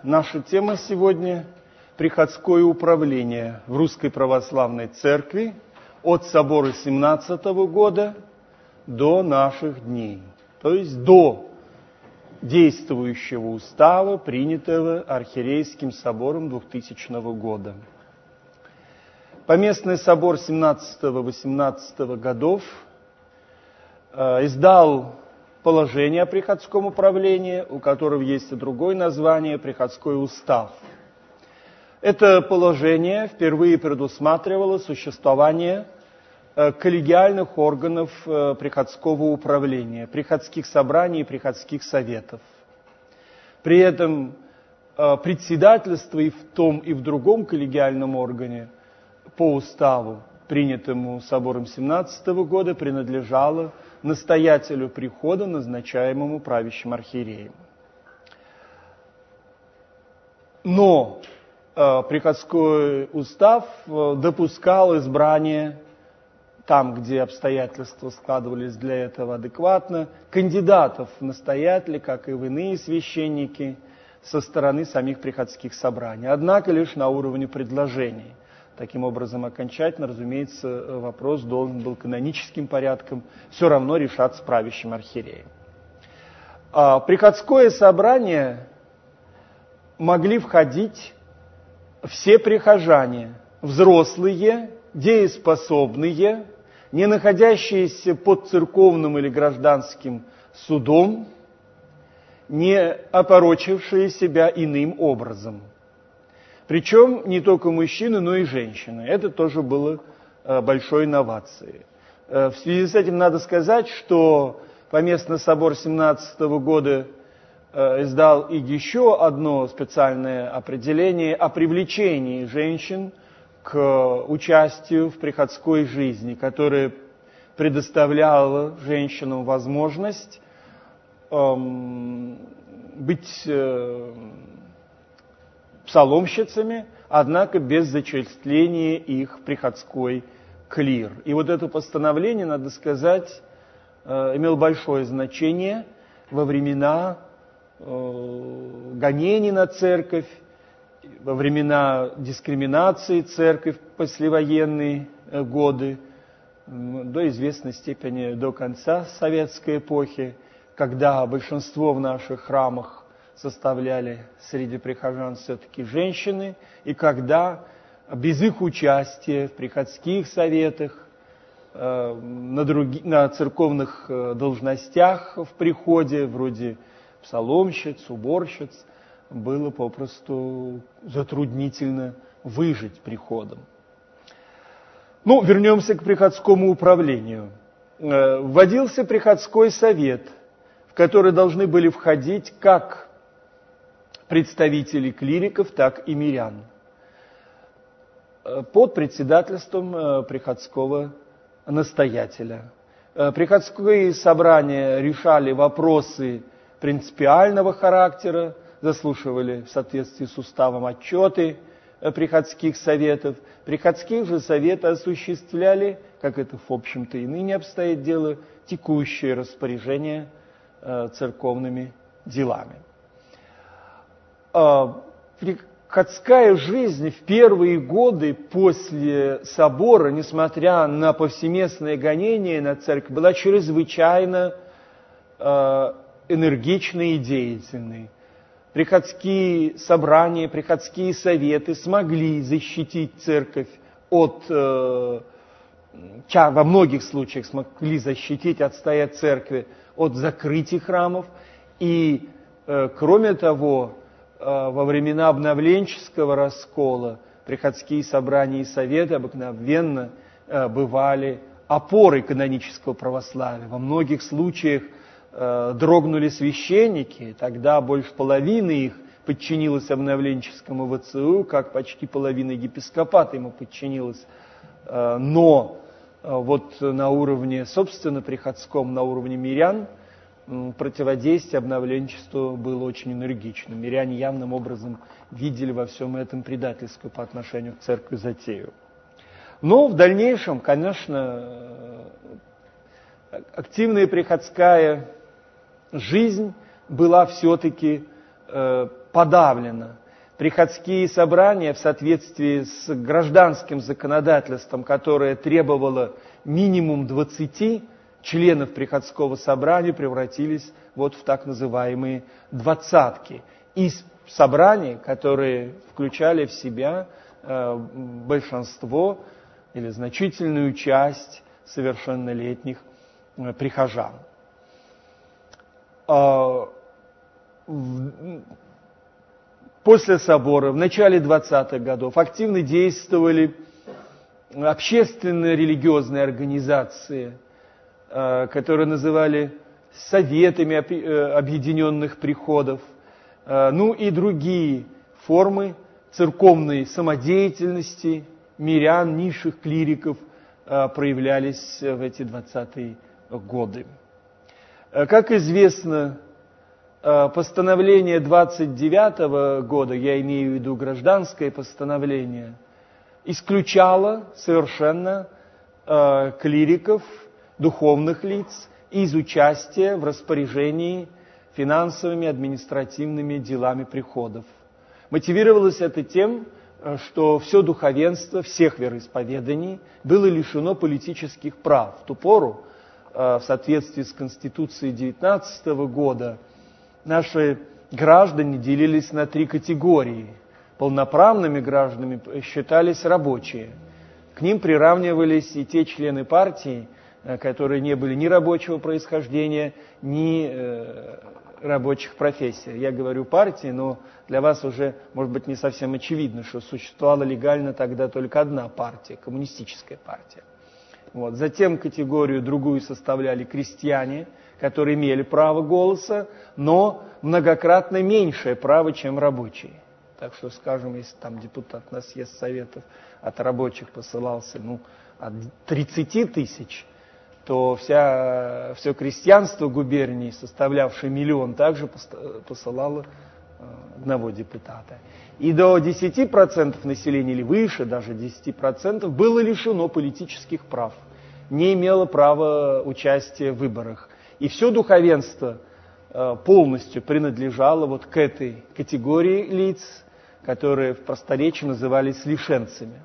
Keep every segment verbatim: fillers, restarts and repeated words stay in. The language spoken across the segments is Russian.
Наша тема сегодня – приходское управление в Русской Православной Церкви от собора семнадцатого года до наших дней, то есть до действующего устава, принятого Архиерейским собором двухтысячного года. Поместный собор семнадцатого-восемнадцатого годов э, издал положение о приходском управлении, у которого есть и другое название – приходской устав. Это положение впервые предусматривало существование коллегиальных органов приходского управления, приходских собраний и приходских советов. При этом председательство и в том, и в другом коллегиальном органе по уставу, принятому собором семнадцатого года, принадлежало настоятелю прихода, назначаемому правящим архиереем. Но э, приходской устав э, допускал избрание, там, где обстоятельства складывались для этого адекватно, кандидатов в настоятели, как и в иные священники, со стороны самих приходских собраний. Однако лишь на уровне предложений. Таким образом, окончательно, разумеется, вопрос должен был каноническим порядком все равно решаться правящим архиереем. А приходское собрание могли входить все прихожане, взрослые, дееспособные, не находящиеся под церковным или гражданским судом, не опорочившие себя иным образом. Причем не только мужчины, но и женщины. Это тоже было большой инновацией. В связи с этим надо сказать, что Поместный собор семнадцатого года издал и еще одно специальное определение о привлечении женщин к участию в приходской жизни, которое предоставляло женщинам возможность эм, быть э, псаломщицами, однако без зачисления их в приходской клир. И вот это постановление, надо сказать, имело большое значение во времена гонений на церковь, во времена дискриминации церкви в послевоенные годы, до известной степени до конца советской эпохи, когда большинство в наших храмах составляли среди прихожан все-таки женщины, и когда без их участия в приходских советах, э, на, други, на церковных должностях в приходе, вроде псаломщиц, уборщиц, было попросту затруднительно выжить приходом. Ну, вернемся к приходскому управлению. Э, вводился приходской совет, в который должны были входить как представителей клириков, так и мирян, под председательством приходского настоятеля. Приходские собрания решали вопросы принципиального характера, заслушивали в соответствии с уставом отчеты приходских советов. Приходские же советы осуществляли, как это в общем-то и ныне обстоит дело, текущее распоряжение церковными делами. Приходская жизнь в первые годы после собора, несмотря на повсеместное гонение на церковь, была чрезвычайно энергичной и деятельной. Приходские собрания, приходские советы смогли защитить церковь от, во многих случаях смогли защитить, отстоять церкви от закрытия храмов. И, кроме того, во времена обновленческого раскола приходские собрания и советы обыкновенно бывали опорой канонического православия. Во многих случаях дрогнули священники, тогда больше половины их подчинилось обновленческому ВЦУ, как почти половина епископата ему подчинилась. Но вот на уровне, собственно, приходском, на уровне мирян, противодействие обновленчеству было очень энергичным. Миряне явным образом видели во всем этом предательскую по отношению к церкви затею. Но в дальнейшем, конечно, активная приходская жизнь была все-таки подавлено. Приходские собрания в соответствии с гражданским законодательством, которое требовало минимум двадцати членов приходского собрания, превратились вот в так называемые двадцатки. Из собраний, которые включали в себя э, большинство или значительную часть совершеннолетних э, прихожан. Э, в, после собора, в начале двадцатых годов, активно действовали общественные религиозные организации, э, которые называли советами объединенных приходов, ну и другие формы церковной самодеятельности мирян, низших клириков проявлялись в эти двадцатые годы. Как известно, постановление двадцать девятого года, я имею в виду гражданское постановление, исключало совершенно клириков, духовных лиц из участия в распоряжении финансовыми, административными делами приходов. Мотивировалось это тем, что все духовенство всех вероисповеданий было лишено политических прав. В ту пору, в соответствии с Конституцией девятнадцатого года, наши граждане делились на три категории. Полноправными гражданами считались рабочие. К ним приравнивались и те члены партии, которые не были ни рабочего происхождения, ни э, рабочих профессий. Я говорю партии, но для вас уже, может быть, не совсем очевидно, что существовала легально тогда только одна партия, коммунистическая партия. Вот. Затем категорию другую составляли крестьяне, которые имели право голоса, но многократно меньшее право, чем рабочие. Так что, скажем, если там депутат на съезд советов от рабочих посылался ну, от тридцати тысяч, то вся, все крестьянство губернии, составлявшее миллион, также посылало одного депутата. И до десяти процентов населения, или выше даже десяти процентов, было лишено политических прав, не имело права участия в выборах. И все духовенство полностью принадлежало вот к этой категории лиц, которые в просторечии назывались лишенцами.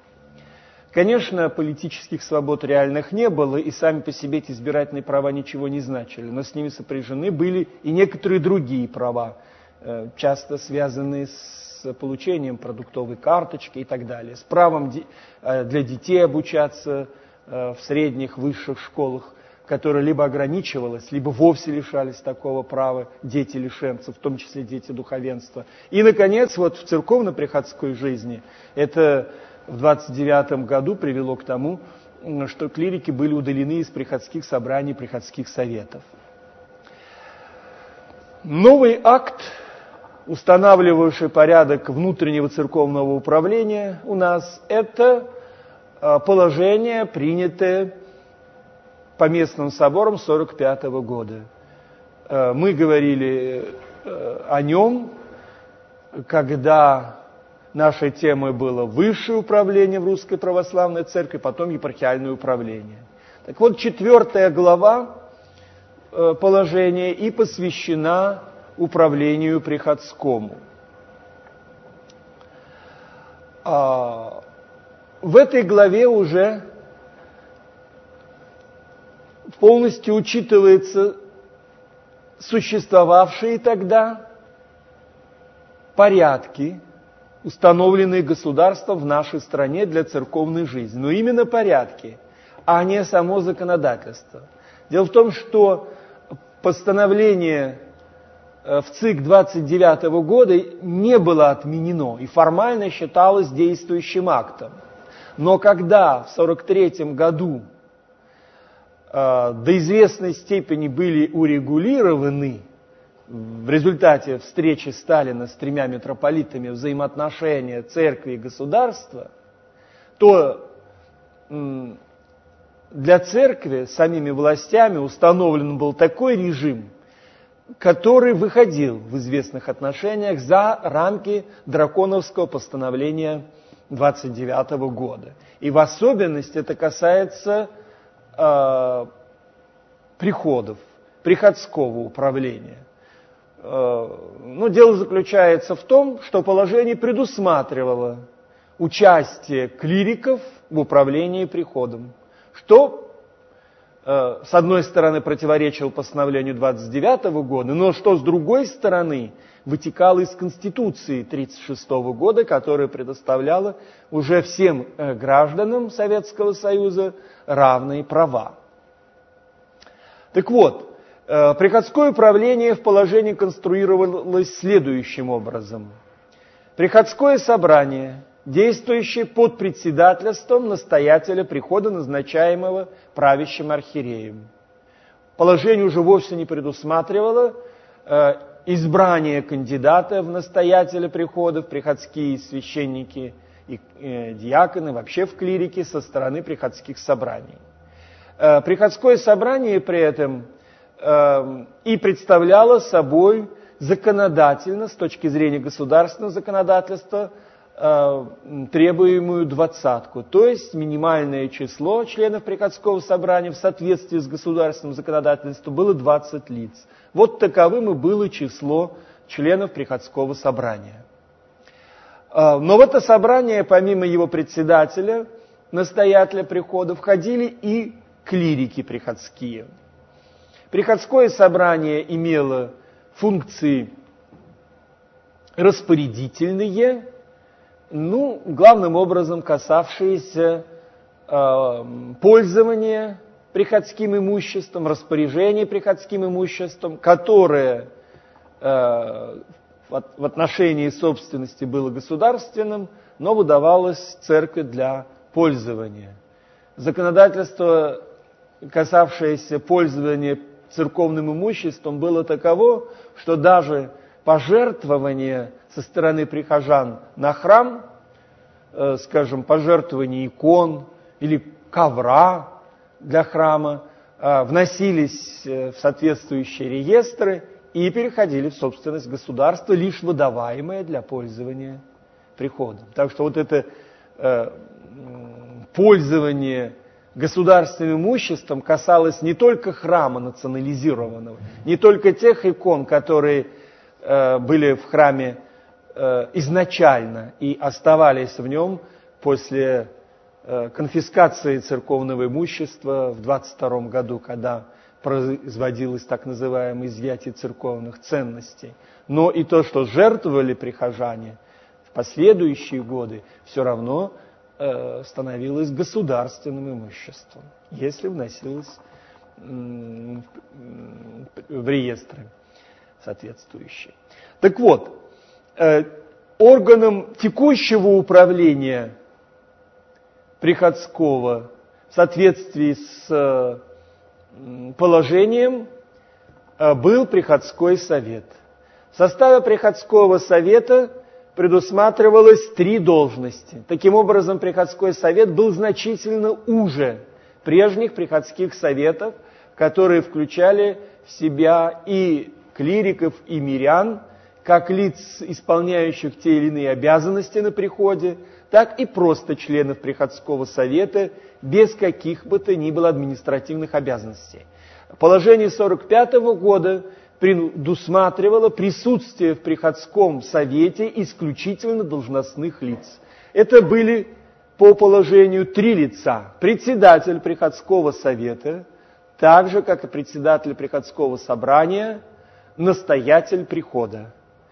Конечно, политических свобод реальных не было, и сами по себе эти избирательные права ничего не значили, но с ними сопряжены были и некоторые другие права, часто связанные с получением продуктовой карточки и так далее, с правом для детей обучаться в средних, высших школах, которое либо ограничивалось, либо вовсе лишались такого права дети лишенцев, в том числе дети духовенства. И, наконец, вот в церковно-приходской жизни это в двадцать девятом году привело к тому, что клирики были удалены из приходских собраний, приходских советов. Новый акт, устанавливающий порядок внутреннего церковного управления у нас, это положение, принятое Поместным собором сорок пятого года. Мы говорили о нем, когда нашей темой было высшее управление в Русской Православной Церкви, потом епархиальное управление. Так вот, четвертая глава положения и посвящена управлению приходскому. В этой главе уже полностью учитывается существовавшие тогда порядки, установленные государством в нашей стране для церковной жизни. Но именно порядки, а не само законодательство. Дело в том, что постановление в ЦИК двадцать девятого года не было отменено и формально считалось действующим актом. Но когда в сорок третьем году до известной степени были урегулированы в результате встречи Сталина с тремя митрополитами взаимоотношения церкви и государства, то для церкви самими властями установлен был такой режим, который выходил в известных отношениях за рамки драконовского постановления двадцать девятого года. И в особенности это касается э, приходов, приходского управления. Но дело заключается в том, что положение предусматривало участие клириков в управлении приходом, что, с одной стороны, противоречило постановлению двадцать девятого года, но что, с другой стороны, вытекало из Конституции тридцать шестого года, которая предоставляла уже всем гражданам Советского Союза равные права. Так вот, приходское управление в положении конструировалось следующим образом. Приходское собрание, действующее под председательством настоятеля прихода, назначаемого правящим архиереем. Положение уже вовсе не предусматривало э, избрание кандидата в настоятеля приходов, приходские священники и э, диаконы, вообще в клирике со стороны приходских собраний. Э, приходское собрание при этом и представляла собой законодательно, с точки зрения государственного законодательства, требуемую двадцатку, то есть минимальное число членов приходского собрания в соответствии с государственным законодательством было двадцать лиц. Вот таковым и было число членов приходского собрания. Но в это собрание, помимо его председателя, настоятеля прихода, входили и клирики приходские. Приходское собрание имело функции распорядительные, ну, главным образом касавшиеся э, пользования приходским имуществом, распоряжения приходским имуществом, которое э, в, в отношении собственности было государственным, но выдавалось церкви для пользования. Законодательство, касавшееся пользования церковным имуществом, было таково, что даже пожертвование со стороны прихожан на храм, э, скажем, пожертвование икон или ковра для храма, э, вносились в соответствующие реестры и переходили в собственность государства, лишь выдаваемое для пользования приходом. Так что вот это э, пользование государственным имуществом касалось не только храма национализированного, не только тех икон, которые э, были в храме э, изначально и оставались в нем после э, конфискации церковного имущества в двадцать втором году, когда производилось так называемое изъятие церковных ценностей. Но и то, что жертвовали прихожане в последующие годы, все равно становилось государственным имуществом, если вносилось в реестры соответствующие. Так вот, органом текущего управления приходского в соответствии с положением был приходской совет. В составе приходского совета предусматривалось три должности. Таким образом, приходской совет был значительно уже прежних приходских советов, которые включали в себя и клириков, и мирян, как лиц, исполняющих те или иные обязанности на приходе, так и просто членов приходского совета без каких бы то ни было административных обязанностей. Положение сорок пятого года предусматривало присутствие в приходском совете исключительно должностных лиц. Это были по положению три лица. Председатель приходского совета, так же, как и председатель приходского собрания, настоятель прихода.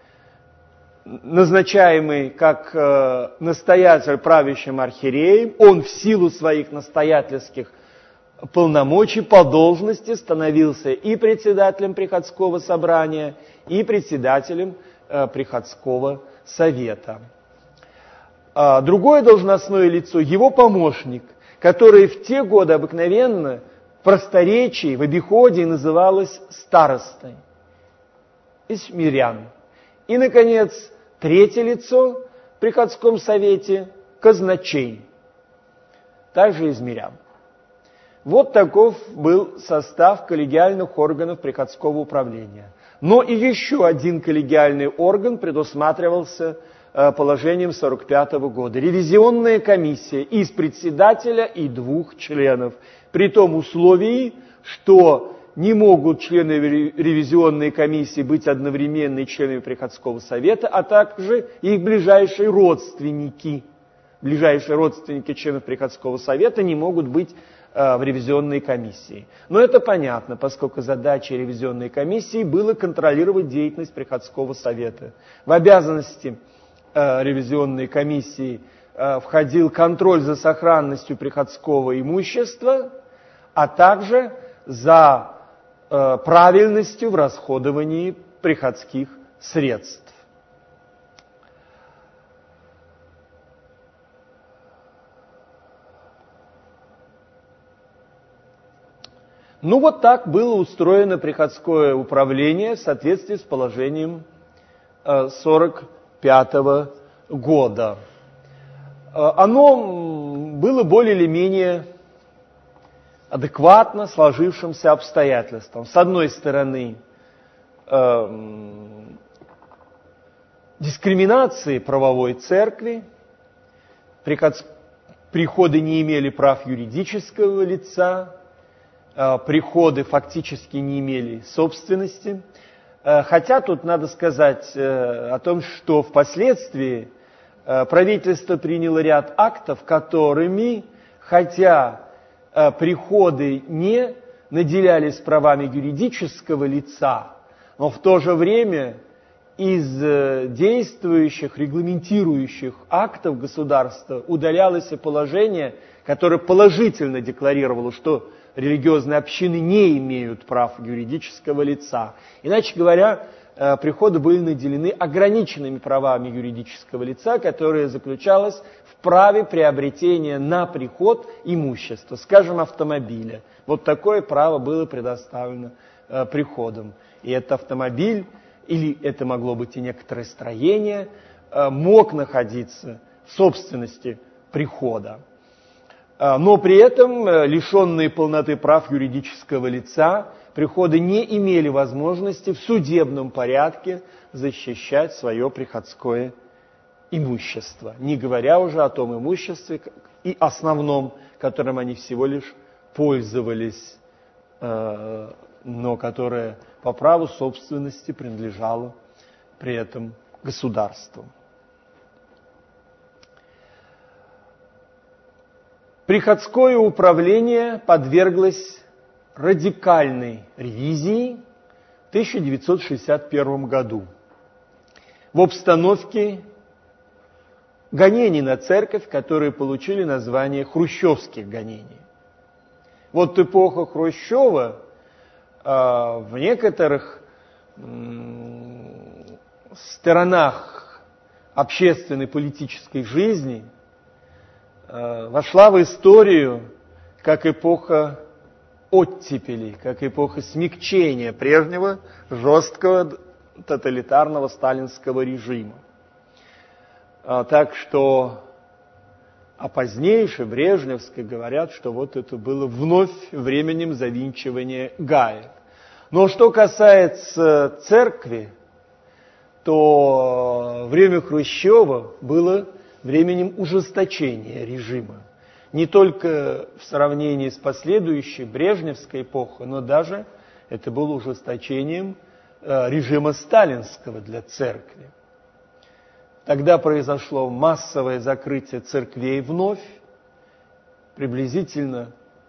Назначаемый как э, настоятель правящим архиереем, он в силу своих настоятельских полномочий по должности становился и председателем приходского собрания, и председателем э, приходского совета. А другое должностное лицо, его помощник, который в те годы обыкновенно в просторечии, в обиходе называлось старостой из мирян. И, наконец, третье лицо в приходском совете – казначей, также из мирян. Вот таков был состав коллегиальных органов приходского управления. Но и еще один коллегиальный орган предусматривался положением сорок пятого года. Ревизионная комиссия из председателя и двух членов. При том условии, что не могут члены ревизионной комиссии быть одновременно членами приходского совета, а также их ближайшие родственники. Ближайшие родственники членов приходского совета не могут быть э, в ревизионной комиссии. Но это понятно, поскольку задачей ревизионной комиссии было контролировать деятельность приходского совета. В обязанности э, ревизионной комиссии э, входил контроль за сохранностью приходского имущества, а также за э, правильностью в расходовании приходских средств. Ну вот так было устроено приходское управление в соответствии с положением сорок пятого года. Оно было более или менее адекватно сложившимся обстоятельствам. С одной стороны, дискриминации правовой церкви, приходы не имели прав юридического лица, приходы фактически не имели собственности. Хотя тут надо сказать о том, что впоследствии правительство приняло ряд актов, которыми, хотя приходы не наделялись правами юридического лица, но в то же время из действующих, регламентирующих актов государства удалялось положение, которое положительно декларировало, что религиозные общины не имеют прав юридического лица. Иначе говоря, приходы были наделены ограниченными правами юридического лица, которое заключалось в праве приобретения на приход имущества, скажем, автомобиля. Вот такое право было предоставлено приходам. И этот автомобиль, или это могло быть и некоторое строение, мог находиться в собственности прихода. Но при этом, лишенные полноты прав юридического лица, приходы не имели возможности в судебном порядке защищать свое приходское имущество, не говоря уже о том имуществе и основном, которым они всего лишь пользовались, но которое по праву собственности принадлежало при этом государству. Приходское управление подверглось радикальной ревизии в тысяча девятьсот шестьдесят первом году в обстановке гонений на церковь, которые получили название хрущевских гонений. Вот эпоха Хрущева э, в некоторых э, сторонах общественной политической жизни вошла в историю как эпоха оттепели, как эпоха смягчения прежнего жесткого тоталитарного сталинского режима. Так что о позднейшей Брежневской говорят, что вот это было вновь временем завинчивания гаек. Но что касается церкви, то время Хрущева было временем ужесточения режима. Не только в сравнении с последующей Брежневской эпохой, но даже это было ужесточением режима сталинского для церкви. Тогда произошло массовое закрытие церквей вновь, приблизительно,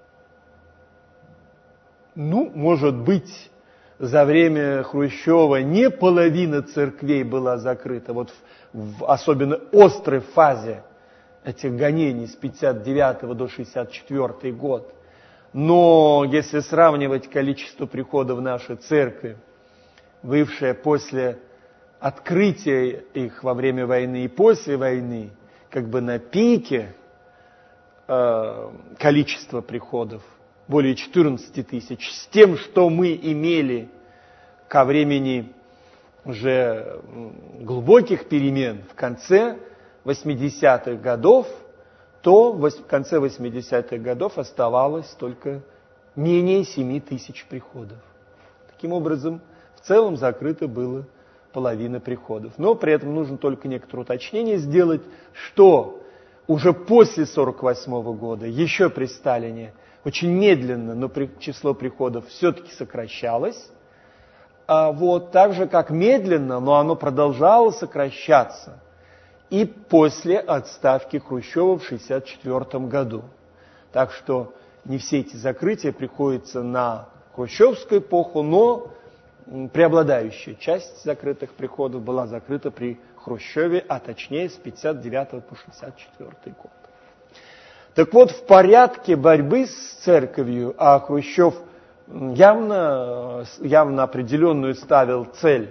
ну, может быть, за время Хрущева не половина церквей была закрыта, вот в, в особенно острой фазе этих гонений с пятьдесят девятого до шестьдесят четвёртого год. Но если сравнивать количество приходов в нашей церкви, бывшее после открытия их во время войны и после войны, как бы на пике э, количества приходов, более четырнадцати тысяч, с тем, что мы имели ко времени уже глубоких перемен в конце восьмидесятых годов, то в конце восьмидесятых годов оставалось только менее семи тысяч приходов. Таким образом, в целом закрыто было половина приходов. Но при этом нужно только некоторое уточнение сделать, что уже после сорок восьмого года, еще при Сталине, очень медленно, но при, число приходов все-таки сокращалось. А вот так же, как медленно, но оно продолжало сокращаться и после отставки Хрущева в шестьдесят четвёртом году. Так что не все эти закрытия приходятся на хрущевскую эпоху, но преобладающая часть закрытых приходов была закрыта при Хрущеве, а точнее с пятьдесят девятого по шестьдесят четвёртый год. Так вот, в порядке борьбы с церковью, а Хрущев явно, явно определенную ставил цель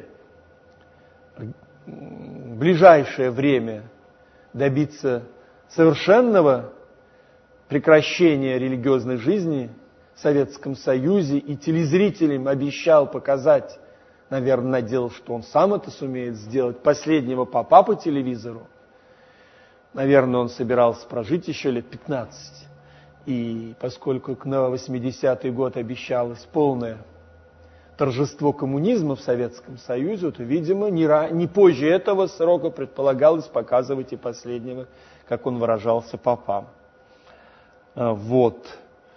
в ближайшее время добиться совершенного прекращения религиозной жизни в Советском Союзе, и телезрителям обещал показать, наверное, надеялся, что он сам это сумеет сделать, последнего попа по телевизору. Наверное, он собирался прожить еще лет пятнадцать. И поскольку на восьмидесятый год обещалось полное торжество коммунизма в Советском Союзе, то, видимо, не, ра... не позже этого срока предполагалось показывать и последнего, как он выражался, попам. Вот.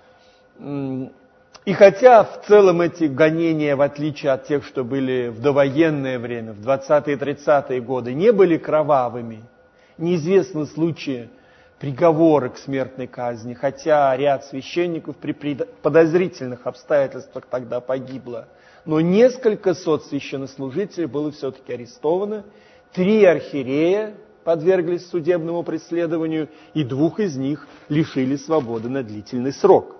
И хотя в целом эти гонения, в отличие от тех, что были в довоенное время, в двадцатые-тридцатые годы, не были кровавыми, неизвестны случаи приговора к смертной казни, хотя ряд священников при подозрительных обстоятельствах тогда погибло. Но несколько сот священнослужителей было все-таки арестовано, три архиерея подверглись судебному преследованию, и двух из них лишили свободы на длительный срок.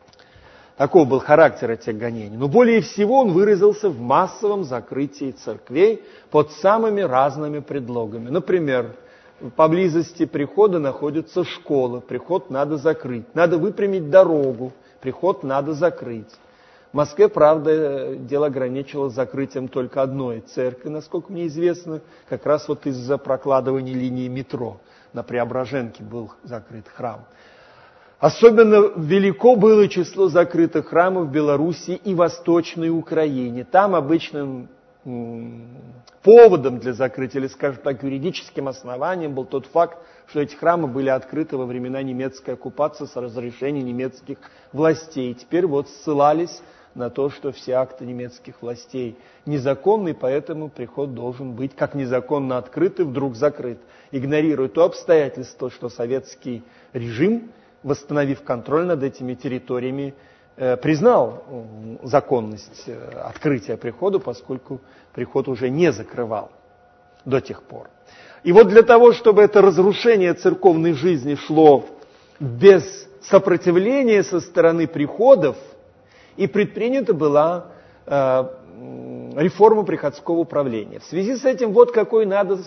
Таков был характер этих гонений. Но более всего он выразился в массовом закрытии церквей под самыми разными предлогами. Например, поблизости прихода находится школа, приход надо закрыть. Надо выпрямить дорогу, приход надо закрыть. В Москве, правда, дело ограничилось закрытием только одной церкви, насколько мне известно, как раз вот из-за прокладывания линии метро. На Преображенке был закрыт храм. Особенно велико было число закрытых храмов в Белоруссии и Восточной Украине. Там обычным поводом для закрытия, или, скажем так, юридическим основанием был тот факт, что эти храмы были открыты во времена немецкой оккупации с разрешения немецких властей. И теперь вот ссылались на то, что все акты немецких властей незаконны, поэтому приход должен быть как незаконно открыт и вдруг закрыт, игнорируя то обстоятельство, что советский режим, восстановив контроль над этими территориями, признал законность открытия прихода, поскольку приход уже не закрывал до тех пор. И вот для того, чтобы это разрушение церковной жизни шло без сопротивления со стороны приходов, и предпринята была э, реформа приходского управления. В связи с этим вот какой надо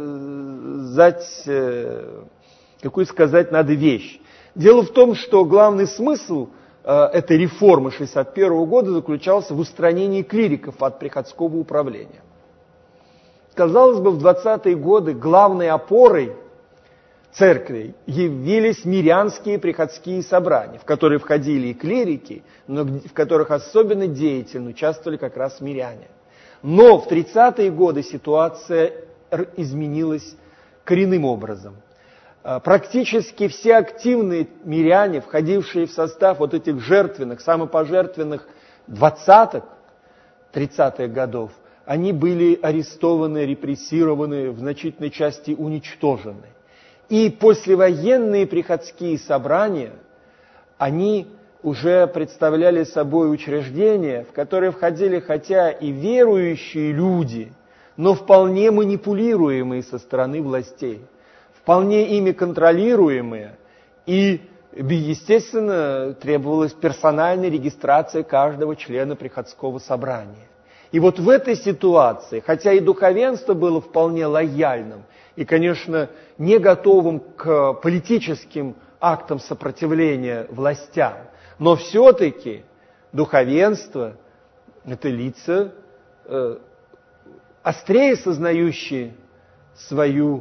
сказать, э, какую сказать надо вещь. Дело в том, что главный смысл этой реформы шестьдесят первого года заключался в устранении клириков от приходского управления. Казалось бы, в двадцатые годы главной опорой церкви явились мирянские приходские собрания, в которые входили и клирики, но в которых особенно деятельно участвовали как раз миряне. Но в тридцатые годы ситуация изменилась коренным образом. Практически все активные миряне, входившие в состав вот этих жертвенных, самопожертвенных двадцатых, тридцатых годов, они были арестованы, репрессированы, в значительной части уничтожены. И послевоенные приходские собрания, они уже представляли собой учреждения, в которые входили хотя и верующие люди, но вполне манипулируемые со стороны властей. Вполне ими контролируемые, и, естественно, требовалась персональная регистрация каждого члена приходского собрания. И вот в этой ситуации, хотя и духовенство было вполне лояльным и, конечно, не готовым к политическим актам сопротивления властям, но все-таки духовенство – это лица, э, острее сознающие свою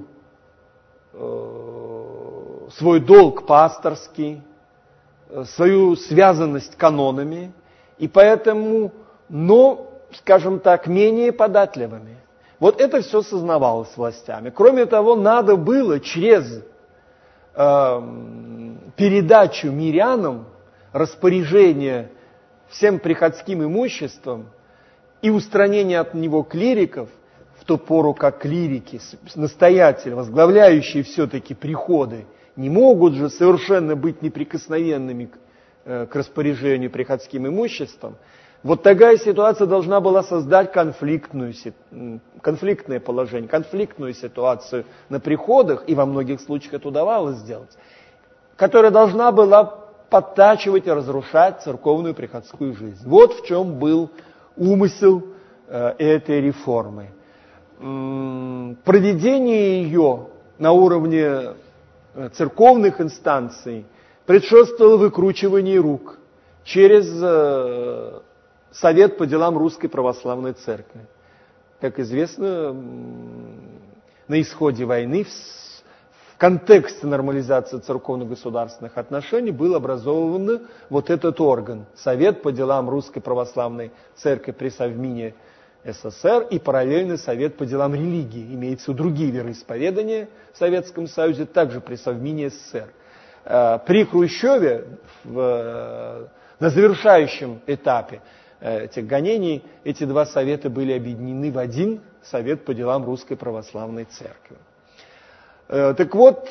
свой долг пасторский, свою связанность канонами, и поэтому, но, скажем так, менее податливыми. Вот это все сознавалось властями. Кроме того, надо было через э, передачу мирянам распоряжение всем приходским имуществом и устранение от него клириков, в ту пору как клирики, настоятели, возглавляющие все-таки приходы, не могут же совершенно быть неприкосновенными к, к распоряжению приходским имуществом, вот такая ситуация должна была создать конфликтную, конфликтное положение, конфликтную ситуацию на приходах, и во многих случаях это удавалось сделать, которая должна была подтачивать и разрушать церковную приходскую жизнь. Вот в чем был умысел э, этой реформы. М-м, проведение ее на уровне церковных инстанций предшествовало выкручиванию рук через э, Совет по делам Русской Православной Церкви. Как известно, на исходе войны в, в контексте нормализации церковно-государственных отношений был образован вот этот орган, Совет по делам Русской Православной Церкви при Совмине СССР и параллельно Совет по делам религии. Имеются другие вероисповедания в Советском Союзе, также при Совмине СССР. При Хрущеве в, на завершающем этапе этих гонений эти два совета были объединены в один Совет по делам Русской Православной Церкви. Так вот,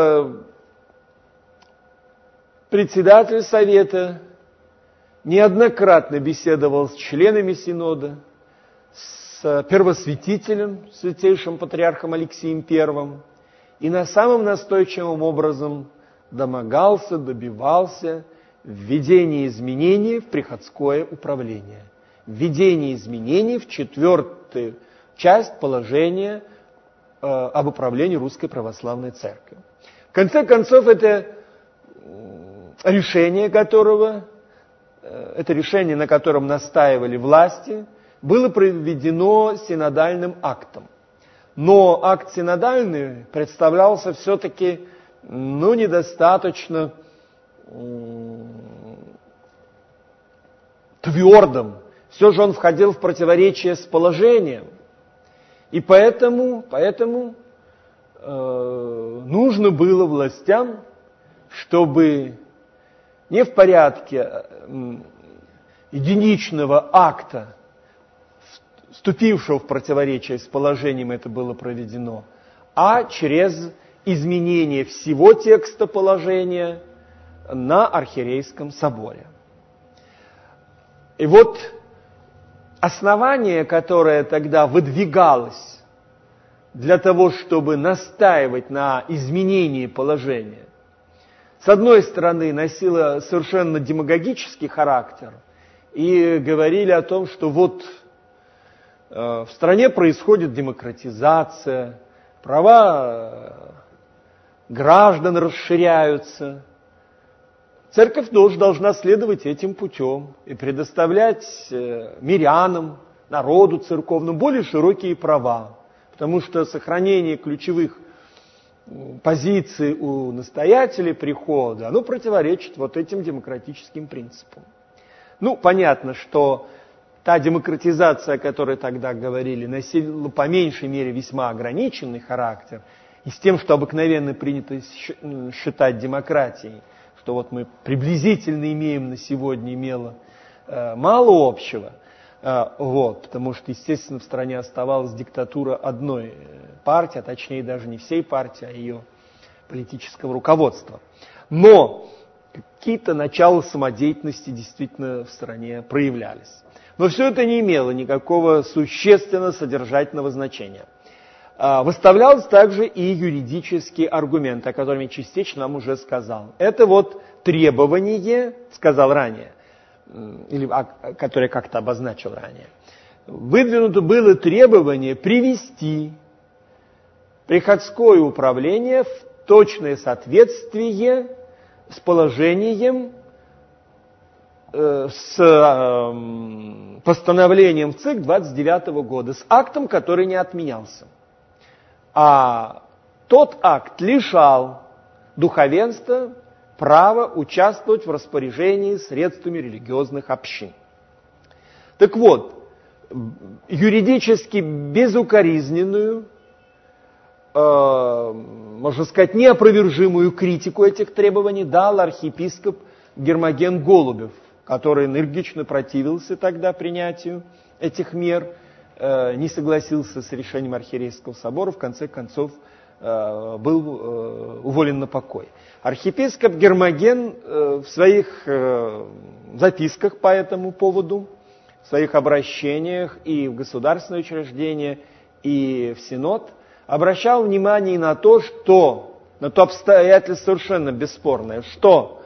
председатель Совета неоднократно беседовал с членами Синода, с первосвятителем, святейшим патриархом Алексием Первым, и на самым настойчивым образом домогался, добивался введения изменений в приходское управление, введение изменений в четвертую часть положения э, об управлении Русской Православной Церковью. В конце концов, это решение которого, э, это решение, на котором настаивали власти, было проведено синодальным актом. Но акт синодальный представлялся все-таки ну, недостаточно твердым. Все же он входил в противоречие с положением. И поэтому, поэтому э, нужно было властям, чтобы не в порядке э, единичного акта, вступившего в противоречие с положением, это было проведено, а через изменение всего текста положения на Архиерейском соборе. И вот основание, которое тогда выдвигалось для того, чтобы настаивать на изменении положения, с одной стороны, носило совершенно демагогический характер, и говорили о том, что вот э, в стране происходит демократизация, права граждан расширяются. Церковь тоже должна следовать этим путем и предоставлять мирянам, народу церковному более широкие права, потому что сохранение ключевых позиций у настоятелей прихода, оно противоречит вот этим демократическим принципам. Ну, понятно, что та демократизация, о которой тогда говорили, носила по меньшей мере весьма ограниченный характер, и с тем, что обыкновенно принято считать демократией, что вот мы приблизительно имеем на сегодня, имело э, мало общего, э, вот, потому что, естественно, в стране оставалась диктатура одной партии, а точнее даже не всей партии, а ее политического руководства. Но какие-то начала самодеятельности действительно в стране проявлялись. Но все это не имело никакого существенно содержательного значения. Выставлялся также и юридический аргумент, о котором я частично вам уже сказал. Это вот требование, сказал ранее, или которое как-то обозначил ранее. Выдвинуто было требование привести приходское управление в точное соответствие с положением, с постановлением ЦИК двадцать девятого года, с актом, который не отменялся. А тот акт лишал духовенства права участвовать в распоряжении средствами религиозных общин. Так вот, юридически безукоризненную, э, можно сказать, неопровержимую критику этих требований дал архиепископ Гермоген Голубев, который энергично противился тогда принятию этих мер, не согласился с решением Архиерейского собора, в конце концов был уволен на покой. Архиепископ Гермоген в своих записках по этому поводу, в своих обращениях и в государственные учреждения, и в Синод обращал внимание на то, что, на то обстоятельство совершенно бесспорное, что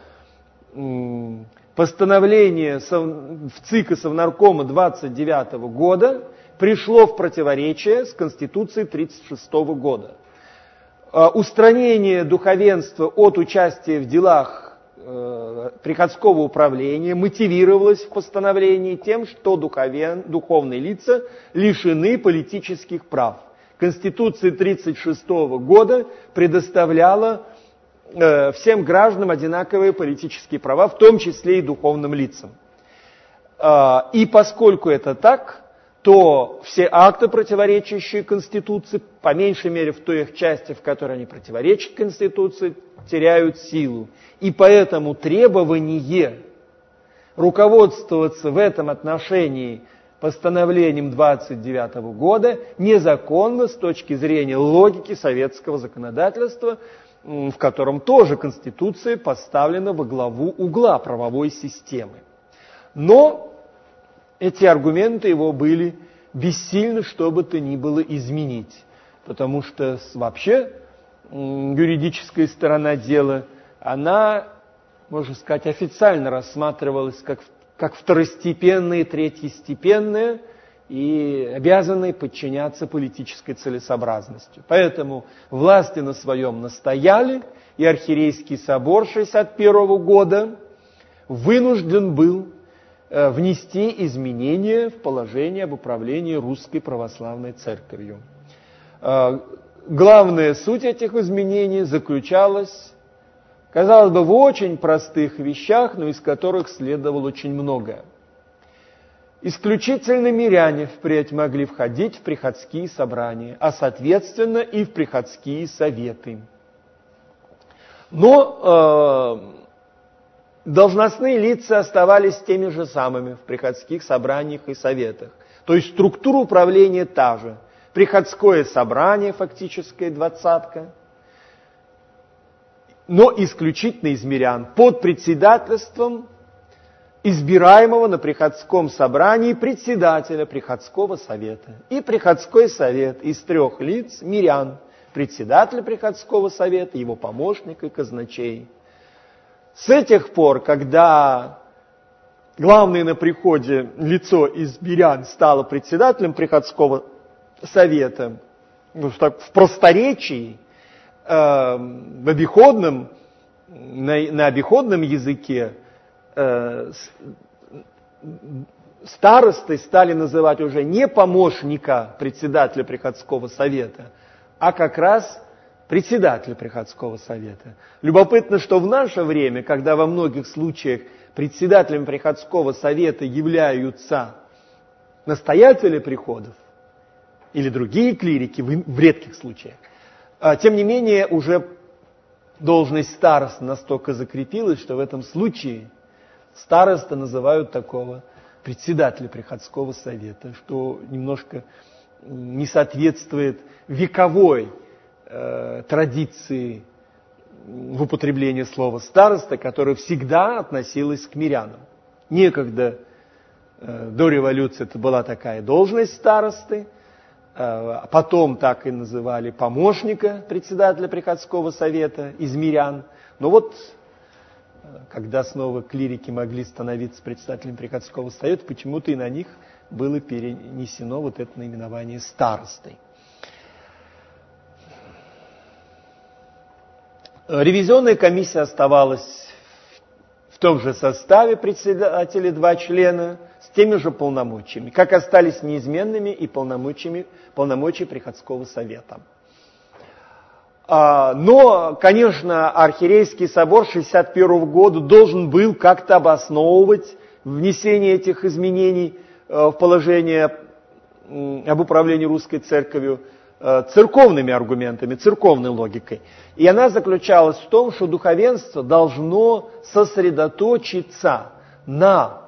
постановление в ЦИК и Совнаркома двадцать девятого года пришло в противоречие с Конституцией тридцать шестого года. Устранение духовенства от участия в делах э, приходского управления мотивировалось в постановлении тем, что духовен, духовные лица лишены политических прав. Конституция тридцать шестого года предоставляла э, всем гражданам одинаковые политические права, в том числе и духовным лицам. Э, и поскольку это так, то все акты, противоречащие Конституции, по меньшей мере в той их части, в которой они противоречат Конституции, теряют силу. И поэтому требование руководствоваться в этом отношении постановлением двадцать девятого года незаконно с точки зрения логики советского законодательства, в котором тоже Конституция поставлена во главу угла правовой системы. Но эти аргументы его были бессильны, что бы то ни было изменить, потому что вообще юридическая сторона дела, она, можно сказать, официально рассматривалась как, как второстепенная и третьестепенная и обязанная подчиняться политической целесообразности. Поэтому власти на своем настояли, и Архиерейский собор шестьдесят первого года вынужден был внести изменения в положение об управлении Русской Православной Церковью. Главная суть этих изменений заключалась, казалось бы, в очень простых вещах, но из которых следовало очень многое. Исключительно миряне впредь могли входить в приходские собрания, а соответственно и в приходские советы. Но э, должностные лица оставались теми же самыми в приходских собраниях и советах. То есть структура управления та же. Приходское собрание, фактическое двадцатка, но исключительно из мирян, под председательством избираемого на приходском собрании председателя приходского совета. И приходской совет из трех лиц мирян: председателя приходского совета, его помощника и казначей. С этих пор, когда главное на приходе лицо из мирян стало председателем приходского совета, ну, так, в просторечии, э, в обиходном, на, на обиходном языке, э, старостой стали называть уже не помощника председателя приходского совета, а как раз председателя приходского совета. Любопытно, что в наше время, когда во многих случаях председателем приходского совета являются настоятели приходов или другие клирики, в редких случаях, тем не менее уже должность староста настолько закрепилась, что в этом случае староста называют такого председателя приходского совета, что немножко не соответствует вековой традиции в употреблении слова «староста», которая всегда относилась к мирянам. Некогда до революции это была такая должность старосты, а потом так и называли помощника председателя приходского совета из мирян. Но вот, когда снова клирики могли становиться председателем приходского совета, почему-то и на них было перенесено вот это наименование старостой. Ревизионная комиссия оставалась в том же составе, председателя два члена, с теми же полномочиями, как остались неизменными и полномочиями, полномочия приходского совета. Но, конечно, Архиерейский собор шестьдесят первого года должен был как-то обосновывать внесение этих изменений в положение об управлении Русской Церковью. церковными аргументами, церковной логикой. И она заключалась в том, что духовенство должно сосредоточиться на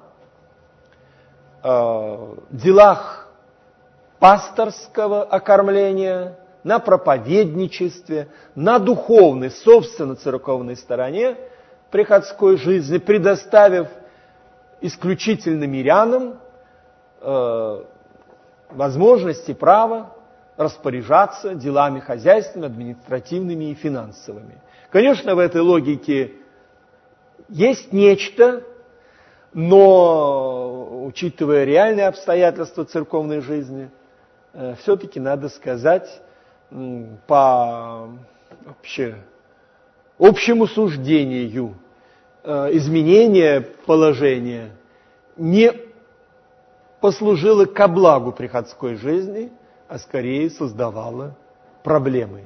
э, делах пасторского окормления, на проповедничестве, на духовной, собственно, церковной стороне приходской жизни, предоставив исключительно мирянам э, возможности, право распоряжаться делами хозяйственными, административными и финансовыми. Конечно, в этой логике есть нечто, но, учитывая реальные обстоятельства церковной жизни, э, все-таки надо сказать, э, по вообще, общему суждению, э, изменение положения не послужило ко благу приходской жизни, а скорее создавало проблемы.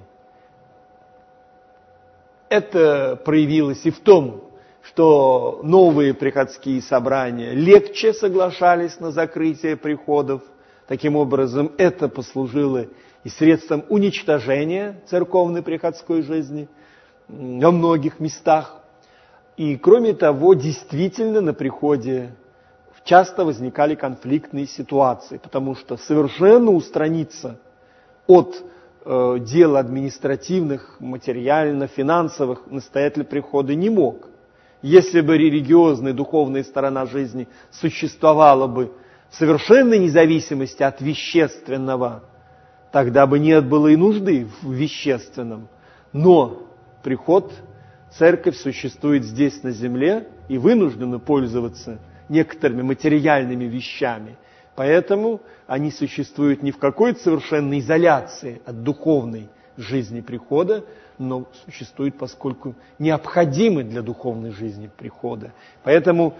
Это проявилось и в том, что новые приходские собрания легче соглашались на закрытие приходов. Таким образом, это послужило и средством уничтожения церковной приходской жизни во многих местах. И, кроме того, действительно на приходе часто возникали конфликтные ситуации, потому что совершенно устраниться от э, дел административных, материально-финансовых настоятель прихода не мог. Если бы религиозная, духовная сторона жизни существовала бы в совершенной независимости от вещественного, тогда бы нет было и нужды в вещественном. Но приход, церковь существует здесь на земле и вынуждена пользоваться некоторыми материальными вещами. Поэтому они существуют не в какой-то совершенной изоляции от духовной жизни прихода, но существуют, поскольку необходимы для духовной жизни прихода. Поэтому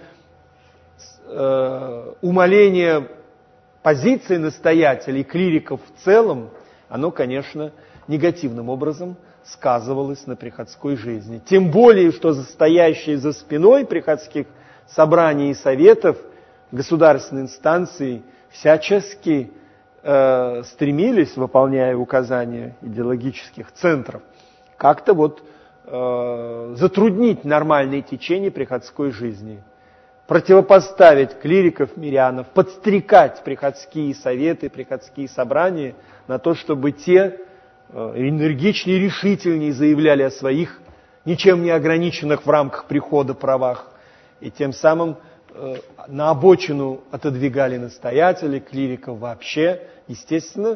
э, умаление позиции настоятелей, клириков в целом, оно, конечно, негативным образом сказывалось на приходской жизни. Тем более, что стоящие за спиной приходских собраний и советов государственной инстанции всячески э, стремились, выполняя указания идеологических центров, как-то вот э, затруднить нормальное течение приходской жизни, противопоставить клириков, мирянов, подстрекать приходские советы, приходские собрания на то, чтобы те э, энергичнее и решительнее заявляли о своих ничем не ограниченных в рамках прихода правах. И тем самым э, на обочину отодвигали настоятелей, клириков вообще. Естественно,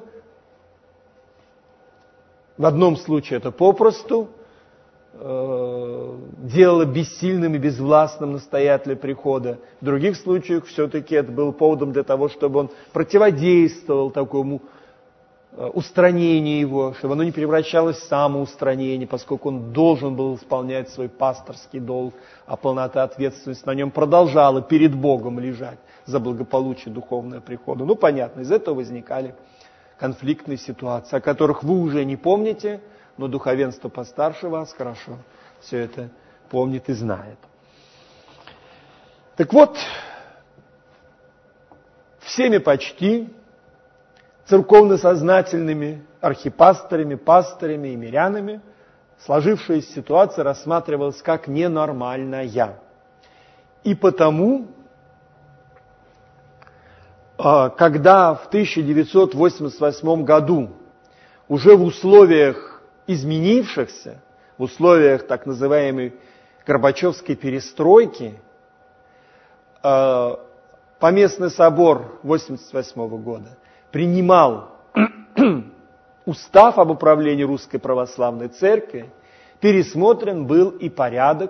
в одном случае это попросту э, делало бессильным и безвластным настоятеля прихода. В других случаях все-таки это было поводом для того, чтобы он противодействовал такому э, устранению его, чтобы оно не превращалось в самоустранение, поскольку он должен был исполнять свой пасторский долг, а полнота ответственности на нем продолжала перед Богом лежать за благополучие духовного прихода. Ну, понятно, из этого возникали конфликтные ситуации, о которых вы уже не помните, но духовенство постарше вас хорошо все это помнит и знает. Так вот, всеми почти церковно-сознательными архипасторами, пастырями и мирянами сложившаяся ситуация рассматривалась как ненормальная. И потому, когда в тысяча девятьсот восемьдесят восьмом году уже в условиях изменившихся, в условиях так называемой Горбачевской перестройки, Поместный собор восемьдесят восьмого года принимал устав об управлении Русской Православной Церкви, пересмотрен был и порядок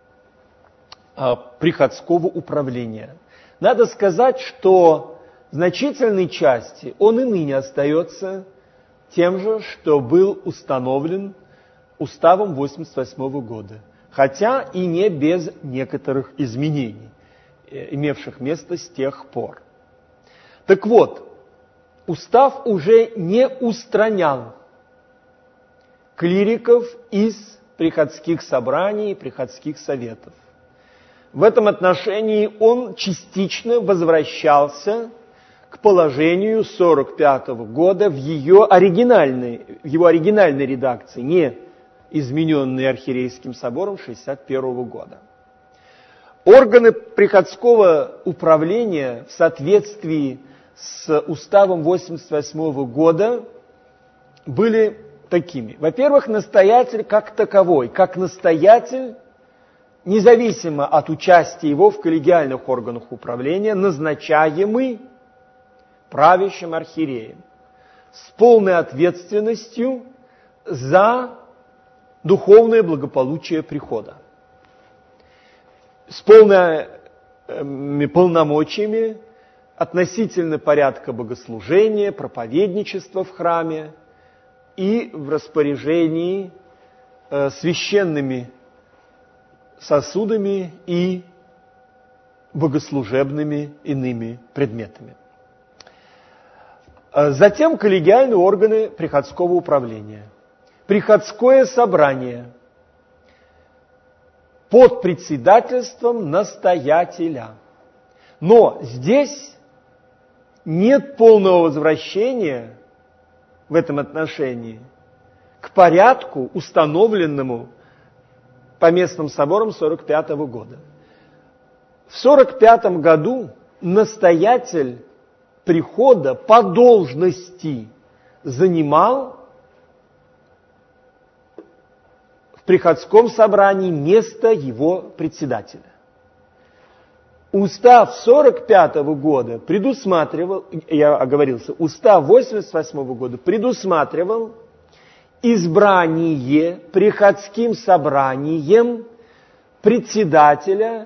приходского управления. Надо сказать, что в значительной части он и ныне остается тем же, что был установлен уставом восемьдесят восьмого года, хотя и не без некоторых изменений, имевших место с тех пор. Так вот, устав уже не устранял клириков из приходских собраний и приходских советов. В этом отношении он частично возвращался к положению сорок пятого года в ее оригинальной, в его оригинальной редакции, не измененной Архиерейским собором шестьдесят первого года. Органы приходского управления в соответствии с уставом восемьдесят восьмого года были такими. Во-первых, настоятель как таковой, как настоятель, независимо от участия его в коллегиальных органах управления, назначаемый правящим архиереем с полной ответственностью за духовное благополучие прихода, с полными полномочиями относительно порядка богослужения, проповедничества в храме и в распоряжении э, священными сосудами и богослужебными иными предметами. Затем коллегиальные органы приходского управления. Приходское собрание под председательством настоятеля. Но здесь нет полного возвращения в этом отношении к порядку, установленному Поместным собором сорок пятого года. В сорок пятом году настоятель прихода по должности занимал в приходском собрании место его председателя. Устав сорок пятого года предусматривал, я оговорился, устав восемьдесят восьмого года предусматривал избрание приходским собранием председателя,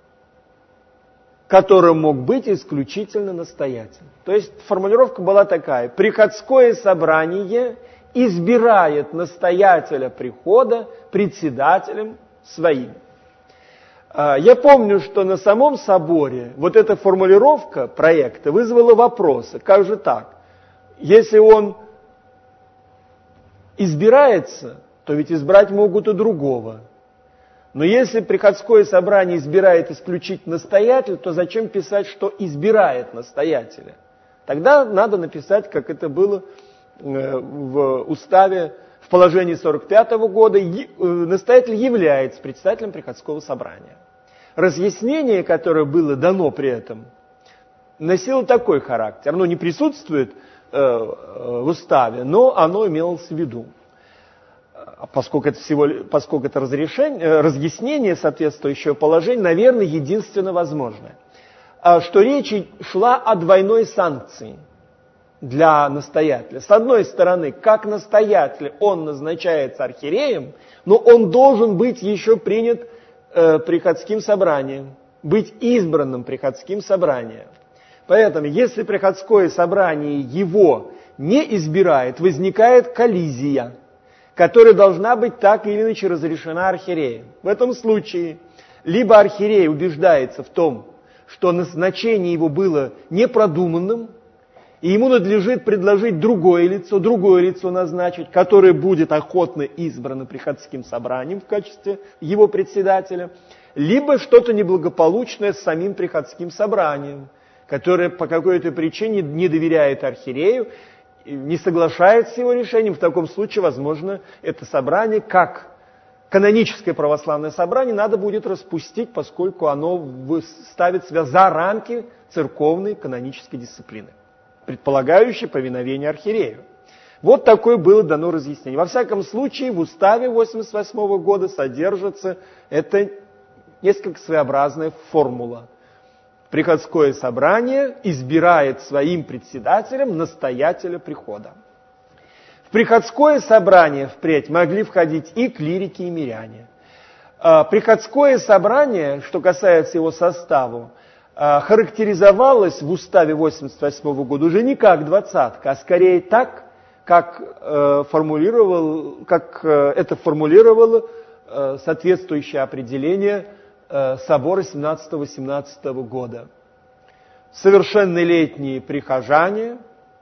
которым мог быть исключительно настоятель. То есть формулировка была такая: приходское собрание избирает настоятеля прихода председателем своим. Я помню, что на самом соборе вот эта формулировка проекта вызвала вопросы. Как же так? Если он избирается, то ведь избрать могут и другого. Но если приходское собрание избирает исключительно настоятеля, то зачем писать, что избирает настоятеля? Тогда надо написать, как это было в уставе, в положении сорок пятого года, настоятель является председателем приходского собрания. Разъяснение, которое было дано при этом, носило такой характер. Оно не присутствует в уставе, но оно имелось в виду. Поскольку это, всего, поскольку это разрешение, разъяснение соответствующего положения, наверное, единственно возможное. Что речь шла о двойной санкции для настоятеля. С одной стороны, как настоятель он назначается архиереем, но он должен быть еще принят э, приходским собранием, быть избранным приходским собранием. Поэтому, если приходское собрание его не избирает, возникает коллизия, которая должна быть так или иначе разрешена архиереем. В этом случае либо архиерей убеждается в том, что назначение его было непродуманным, и ему надлежит предложить другое лицо, другое лицо назначить, которое будет охотно избрано приходским собранием в качестве его председателя, либо что-то неблагополучное с самим приходским собранием, которое по какой-то причине не доверяет архиерею, не соглашается с его решением. В таком случае, возможно, это собрание, как каноническое православное собрание, надо будет распустить, поскольку оно ставит себя за рамки церковной канонической дисциплины, предполагающей повиновение архиерею. Вот такое было дано разъяснение. Во всяком случае, в уставе восемьдесят восьмого года содержится эта несколько своеобразная формула. Приходское собрание избирает своим председателем настоятеля прихода. В приходское собрание впредь могли входить и клирики, и миряне. Приходское собрание, что касается его состава, характеризовалось в уставе восемьдесят восьмого года уже не как двадцатка, а скорее так, как, формулировал, как это формулировало соответствующее определение собора семнадцатого-восемнадцатого года. Совершеннолетние прихожане,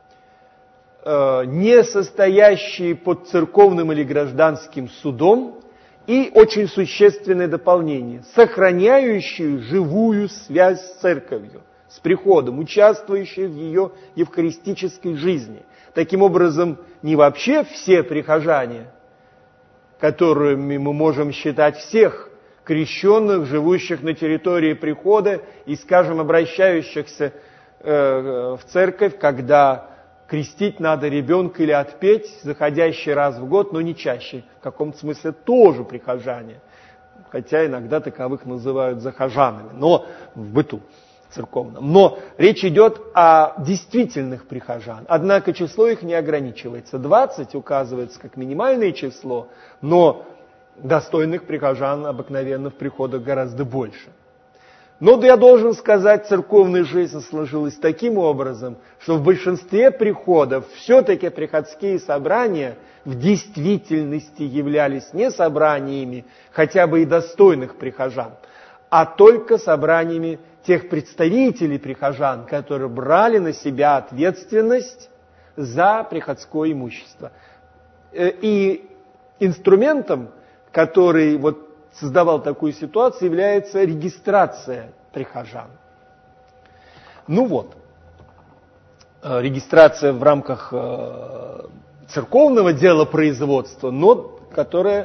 не состоящие под церковным или гражданским судом, и очень существенное дополнение, сохраняющие живую связь с церковью, с приходом, участвующие в ее евхаристической жизни. Таким образом, не вообще все прихожане, которыми мы можем считать всех крещенных, живущих на территории прихода и, скажем, обращающихся э, в церковь, когда крестить надо ребенка или отпеть, заходящий раз в год, но не чаще. В каком-то смысле тоже прихожане, хотя иногда таковых называют захожанами, но в быту церковном. Но речь идет о действительных прихожан. Однако число их не ограничивается. двадцать указывается как минимальное число, но достойных прихожан обыкновенно в приходах гораздо больше. Но я должен сказать, церковная жизнь сложилась таким образом, что в большинстве приходов все-таки приходские собрания в действительности являлись не собраниями хотя бы и достойных прихожан, а только собраниями тех представителей прихожан, которые брали на себя ответственность за приходское имущество. И инструментом, который вот создавал такую ситуацию, является регистрация прихожан. Ну вот, регистрация в рамках церковного дела производства, но которая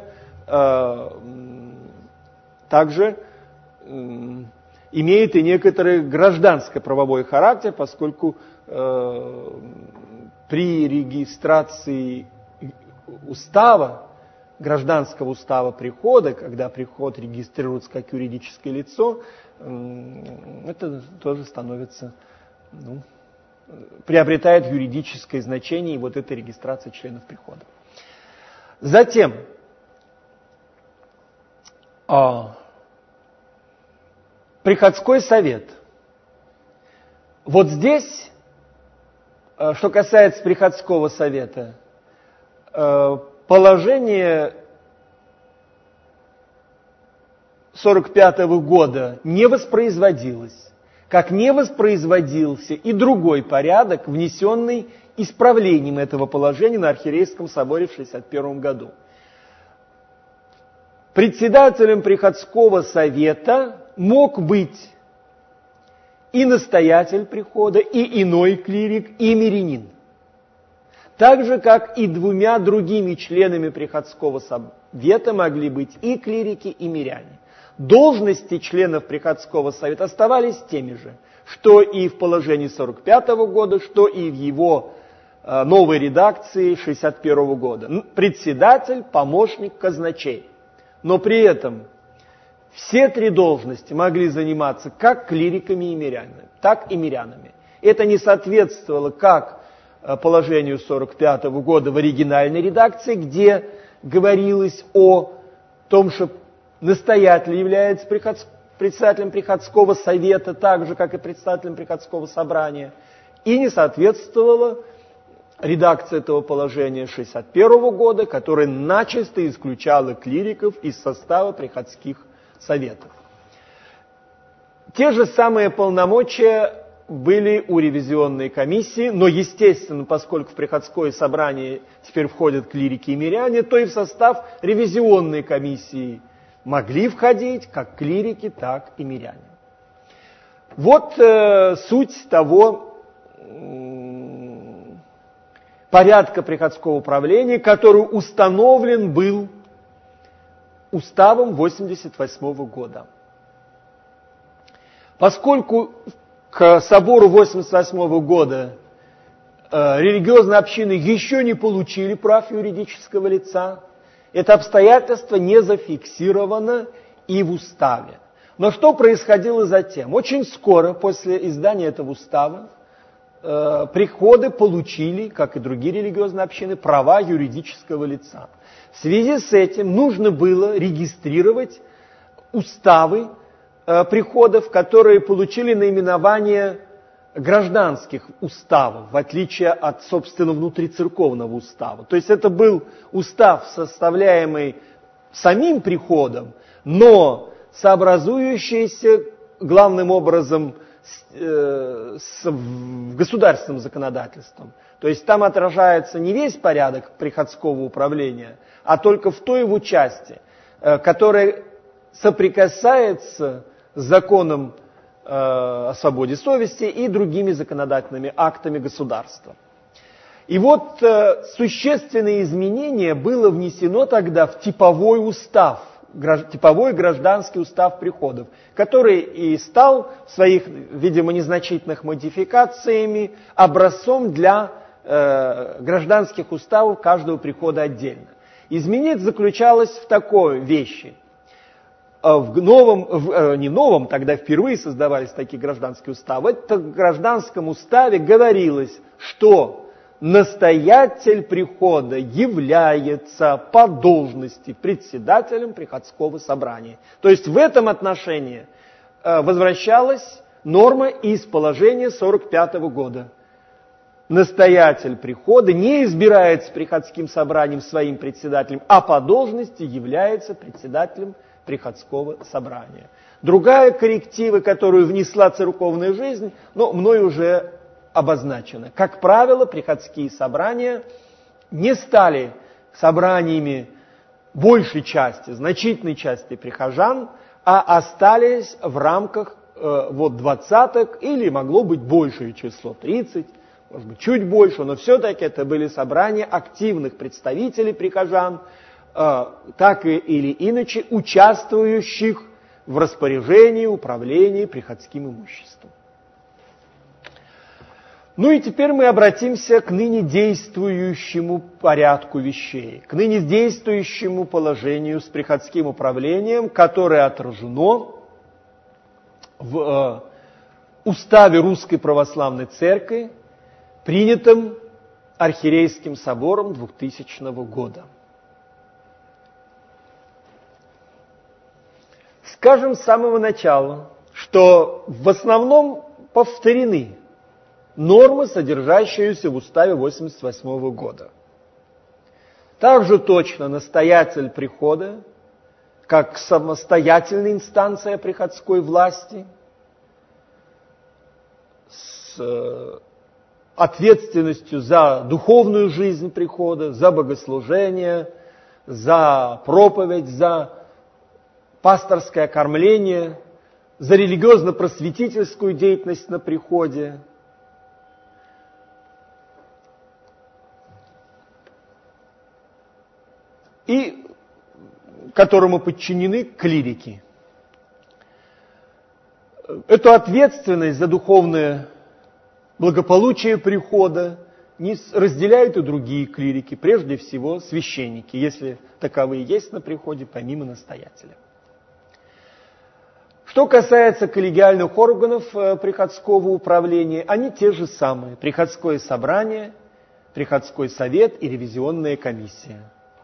также имеет и некоторый гражданско-правовой характер, поскольку э, при регистрации устава, гражданского устава прихода, когда приход регистрируется как юридическое лицо, э, это тоже становится, ну, приобретает юридическое значение, и вот эта регистрация членов прихода. Затем, а, приходской совет. Вот здесь, что касается приходского совета, положение сорок пятого года не воспроизводилось, как не воспроизводился и другой порядок, внесенный исправлением этого положения на Архиерейском соборе в шестьдесят первом году. Председателем приходского совета мог быть и настоятель прихода, и иной клирик, и мирянин. Так же, как и двумя другими членами приходского совета могли быть и клирики, и миряне. Должности членов приходского совета оставались теми же, что и в положении сорок пятого года, что и в его э, новой редакции шестьдесят первого года. Председатель, помощник, казначей. Но при этом все три должности могли заниматься как клириками и мирянами, так и мирянами. Это не соответствовало как положению сорок пятого года в оригинальной редакции, где говорилось о том, что настоятель является председателем приходского совета, так же, как и председателем приходского собрания, и не соответствовало редакции этого положения шестьдесят первого года, которая начисто исключала клириков из состава приходских советов. Те же самые полномочия были у ревизионной комиссии, но, естественно, поскольку в приходское собрание теперь входят клирики и миряне, то и в состав ревизионной комиссии могли входить как клирики, так и миряне. Вот э, суть того э, порядка приходского управления, который установлен был уставом восемьдесят восьмого года. Поскольку к собору восемьдесят восьмого года э, религиозные общины еще не получили прав юридического лица, это обстоятельство не зафиксировано и в уставе. Но что происходило затем? Очень скоро после издания этого устава э, приходы получили, как и другие религиозные общины, права юридического лица. В связи с этим нужно было регистрировать уставы э, приходов, которые получили наименование гражданских уставов, в отличие от, собственно, внутрицерковного устава. То есть это был устав, составляемый самим приходом, но сообразующийся главным образом с, э, с государственным законодательством. То есть там отражается не весь порядок приходского управления, а только в той его части, э, которая соприкасается с законом о свободе совести и другими законодательными актами государства. И вот э, существенное изменение было внесено тогда в типовой устав, гражд, типовой гражданский устав приходов, который и стал своих, видимо, незначительных модификациями образцом для э, гражданских уставов каждого прихода отдельно. Изменение заключалось в такой вещи. В новом, в, не новом, тогда впервые создавались такие гражданские уставы. В этом гражданском уставе говорилось, что настоятель прихода является по должности председателем приходского собрания. То есть в этом отношении возвращалась норма из положения сорок пятого года. Настоятель прихода не избирается приходским собранием своим председателем, а по должности является председателем приходского собрания. Другая корректива, которую внесла церковная жизнь, но мной уже обозначена. Как правило, приходские собрания не стали собраниями большей части, значительной части прихожан, а остались в рамках э, вот двадцаток, или могло быть большее число, тридцать, может быть чуть больше, но все-таки это были собрания активных представителей прихожан, э, так и, или иначе участвующих в распоряжении, управлении приходским имуществом. Ну и теперь мы обратимся к ныне действующему порядку вещей, к ныне действующему положению с приходским управлением, которое отражено в э, уставе Русской Православной Церкви, принятом Архиерейским собором двухтысячного года. Скажем с самого начала, что в основном повторены нормы, содержащиеся в уставе восемьдесят восьмого года. Также точно настоятель прихода, как самостоятельная инстанция приходской власти, с ответственностью за духовную жизнь прихода, за богослужение, за проповедь, за пасторское кормление, за религиозно-просветительскую деятельность на приходе, и которому подчинены клирики. Эту ответственность за духовное благополучие прихода не разделяют и другие клирики, прежде всего священники, если таковые есть на приходе, помимо настоятеля. Что касается коллегиальных органов приходского управления, они те же самые: приходское собрание, приходской совет и ревизионная комиссия.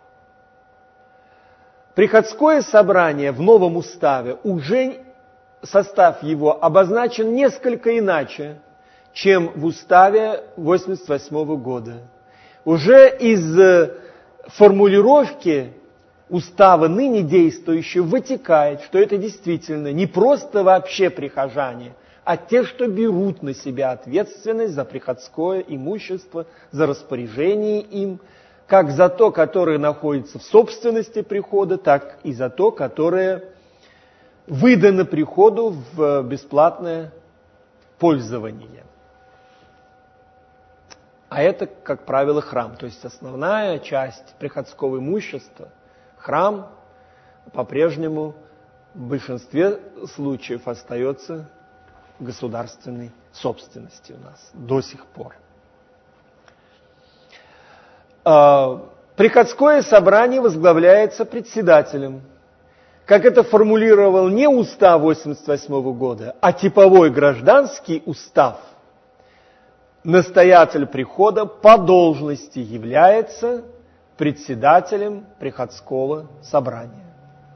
Приходское собрание в новом уставе, уже состав его обозначен несколько иначе, чем в уставе восемьдесят восьмого года. Уже из формулировки устава ныне действующего вытекает, что это действительно не просто вообще прихожане, а те, что берут на себя ответственность за приходское имущество, за распоряжение им, как за то, которое находится в собственности прихода, так и за то, которое выдано приходу в бесплатное пользование. А это, как правило, храм. То есть основная часть приходского имущества, храм, по-прежнему в большинстве случаев остается государственной собственностью у нас до сих пор. Приходское собрание возглавляется председателем. Как это формулировал не устав восемьдесят восьмого года, а типовой гражданский устав, настоятель прихода по должности является председателем приходского собрания.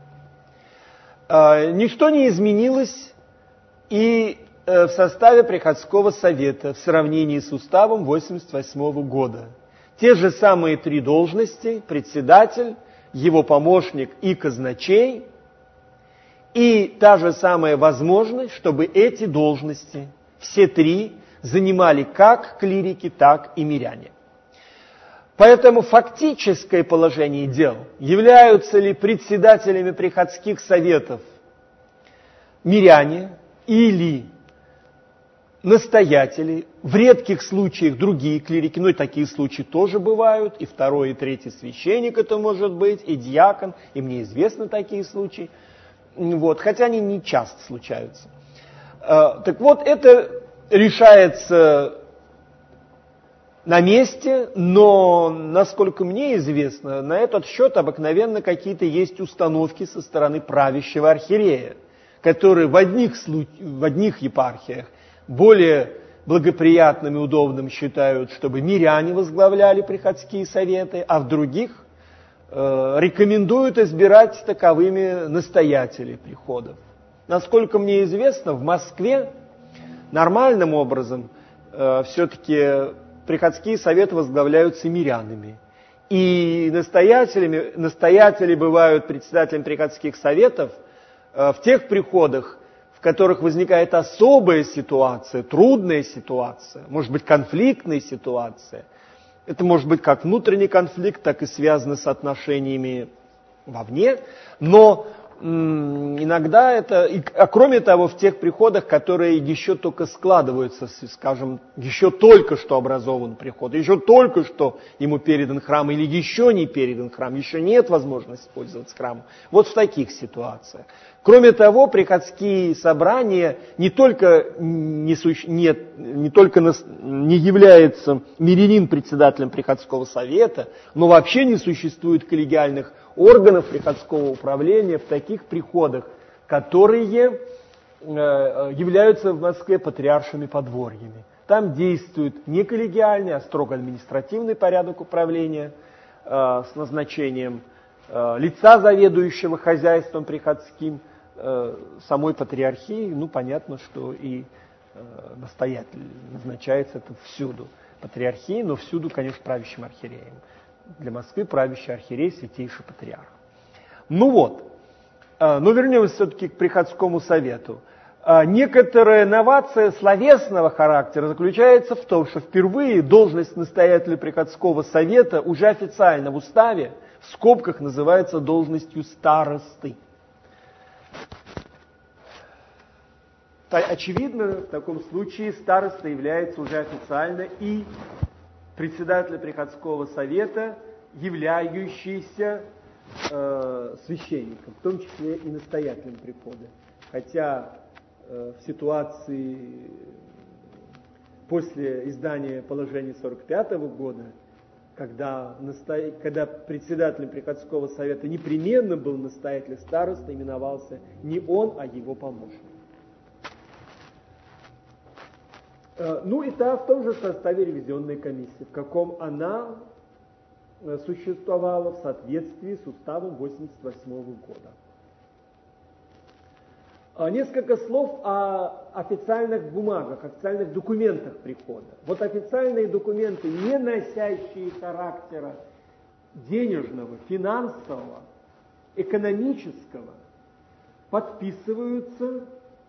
Ничто не изменилось и в составе приходского совета в сравнении с уставом восемьдесят восьмого года. Те же самые три должности: председатель, его помощник и казначей, и та же самая возможность, чтобы эти должности, все три, занимали как клирики, так и миряне. Поэтому фактическое положение дел, являются ли председателями приходских советов миряне или настоятели, в редких случаях другие клирики, ну и такие случаи тоже бывают, и второй, и третий священник это может быть, и диакон, и мне известны такие случаи, вот, хотя они не часто случаются. Так вот, это решается на месте, но, насколько мне известно, на этот счет обыкновенно какие-то есть установки со стороны правящего архиерея, которые в одних, случ... в одних епархиях более благоприятным и удобным считают, чтобы миряне возглавляли приходские советы, а в других э, рекомендуют избирать таковыми настоятелей приходов. Насколько мне известно, в Москве нормальным образом э, все-таки приходские советы возглавляются мирянами. И настоятелями, настоятели бывают председателями приходских советов э, в тех приходах, в которых возникает особая ситуация, трудная ситуация, может быть, конфликтная ситуация. Это может быть как внутренний конфликт, так и связано с отношениями вовне. Но м- иногда это, и, а кроме того, в тех приходах, которые еще только складываются, скажем, еще только что образован приход, еще только что ему передан храм или еще не передан храм, еще нет возможности пользоваться храмом. Вот в таких ситуациях. Кроме того, приходские собрания не только не, суще... Нет, не, только нас... не является мирянин председателем приходского совета, но вообще не существует коллегиальных органов приходского управления в таких приходах, которые э, являются в Москве патриаршими подворьями. Там действует не коллегиальный, а строго административный порядок управления э, с назначением э, лица, заведующего хозяйством приходским, самой патриархии, ну, понятно, что и э, настоятель назначается это всюду. Патриархии, но всюду, конечно, правящим архиереем. Для Москвы правящий архиерей, святейший патриарх. Ну вот, э, но вернемся все-таки к приходскому совету. Э, некоторая новация словесного характера заключается в том, что впервые должность настоятеля приходского совета уже официально в уставе в скобках называется должностью старосты. Очевидно, в таком случае староста является уже официально и председателем приходского совета, являющийся э, священником, в том числе и настоятелем прихода. Хотя э, в ситуации после издания положения сорок пятого года, когда, насто... когда председателем приходского совета непременно был настоятель староста, именовался не он, а его помощник. Ну и та в том же составе ревизионной комиссии, в каком она существовала в соответствии с уставом восемьдесят восьмого года. Несколько слов о официальных бумагах, официальных документах прихода. Вот официальные документы, не носящие характера денежного, финансового, экономического, подписываются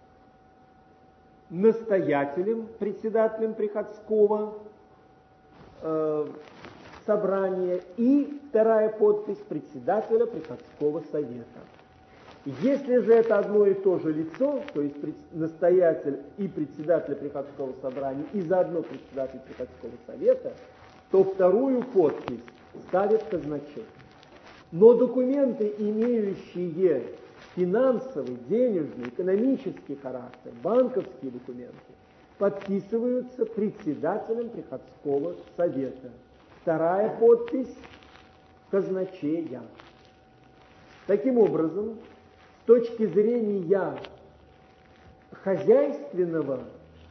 настоятелем, председателем приходского э, собрания и вторая подпись председателя приходского совета. Если же это одно и то же лицо, то есть настоятель и председатель приходского собрания и заодно председатель приходского совета, то вторую подпись ставит казначей. Но документы, имеющие финансовый, денежный, экономический характер, банковские документы, подписываются председателем приходского совета. Вторая подпись казначея. Таким образом, с точки зрения хозяйственного,